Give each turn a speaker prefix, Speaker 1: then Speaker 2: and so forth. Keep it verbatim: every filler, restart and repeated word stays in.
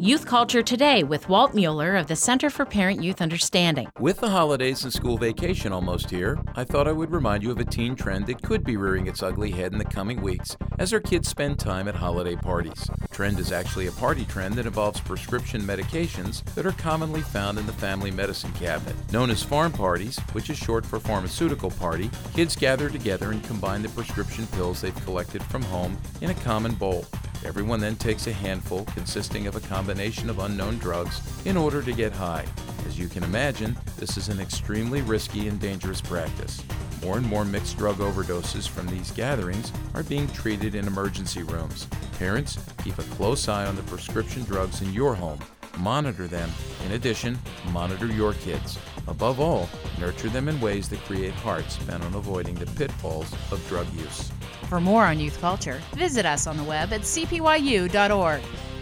Speaker 1: Youth Culture Today with Walt Mueller of the Center for Parent-Youth Understanding.
Speaker 2: With the holidays and school vacation almost here, I thought I would remind you of a teen trend that could be rearing its ugly head in the coming weeks as our kids spend time at holiday parties. The trend is actually a party trend that involves prescription medications that are commonly found in the family medicine cabinet. Known as farm parties, which is short for pharmaceutical party, kids gather together and combine the prescription pills they've collected from home in a common bowl. Everyone then takes a handful consisting of a combination of unknown drugs in order to get high. As you can imagine, this is an extremely risky and dangerous practice. More and more mixed drug overdoses from these gatherings are being treated in emergency rooms. Parents, keep a close eye on the prescription drugs in your home. Monitor them. In addition, monitor your kids. Above all, nurture them in ways that create hearts bent on avoiding the pitfalls of drug use.
Speaker 1: For more on youth culture, visit us on the web at c p y u dot org.